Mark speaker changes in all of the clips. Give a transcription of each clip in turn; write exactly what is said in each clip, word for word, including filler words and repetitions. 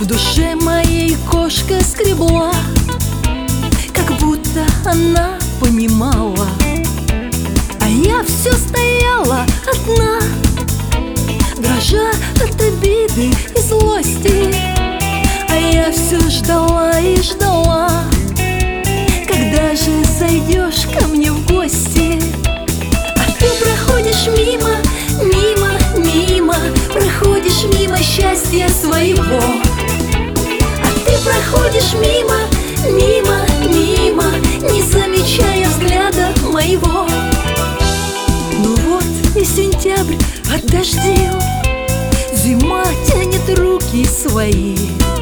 Speaker 1: В душе моей кошка скребла, как будто она понимала. А я все стояла одна, дрожа от обиды и злости. А я все ждала и ждала, когда же зайдешь ко мне в гости. А ты проходишь мимо, мимо, мимо, проходишь мимо счастья своего. А ты проходишь мимо, мимо, мимо, не замечая взгляда моего. Ну вот и сентябрь отдождил, зима тянет руки свои.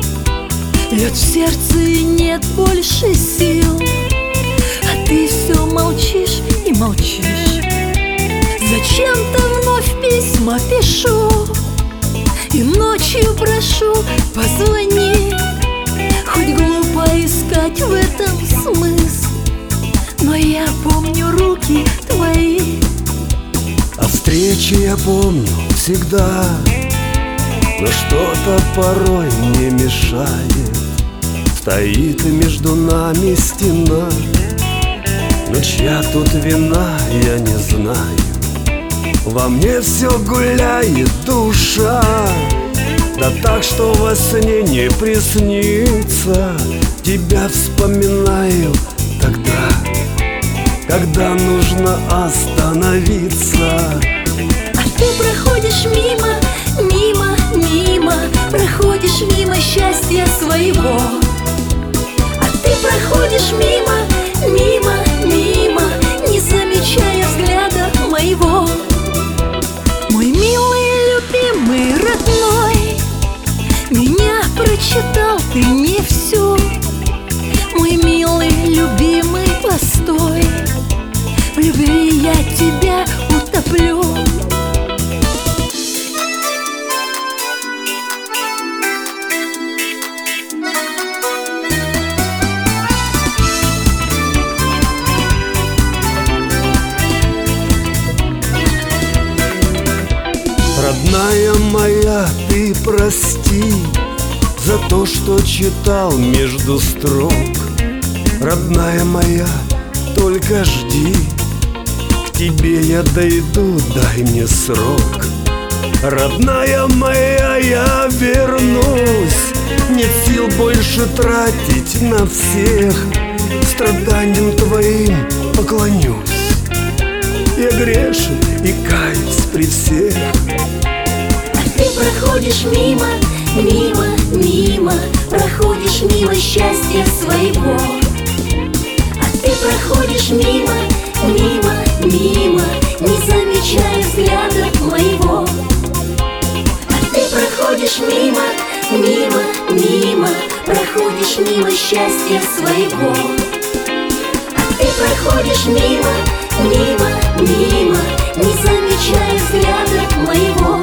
Speaker 1: Лед в сердце и нет больше сил, а ты все молчишь и молчишь. Зачем-то вновь письма пишу и ночью прошу: позвони. Хоть глупо искать в этом смысл, но я помню руки твои.
Speaker 2: А встречи я помню всегда, но что-то порой мне мешает. Стоит между нами стена, но чья тут вина, я не знаю. Во мне все гуляет душа, да так, что во сне не приснится. Тебя вспоминаю тогда, когда нужно остановиться.
Speaker 1: А ты проходишь мимо, мимо, мимо, проходишь мимо счастья своего. А ты проходишь мимо, мимо, мимо, не замечая взгляда моего. Мой милый, любимый, родной, меня прочитал ты не всю. Мой милый, любимый, постой, в любви я тебя утоплю.
Speaker 2: Родная моя, ты прости за то, что читал между строк. Родная моя, только жди, к тебе я дойду, дай мне срок. Родная моя, я вернусь, нет сил больше тратить на всех. Страданиям твоим поклонюсь, я грешен и каюсь при всех.
Speaker 1: А ты проходишь мимо, мимо, мимо, проходишь мимо счастья своего. А ты проходишь мимо, мимо, мимо, не замечая взгляда моего. А ты проходишь мимо, мимо, мимо, проходишь мимо счастья своего. А ты проходишь мимо, мимо, мимо, не замечая взгляда моего.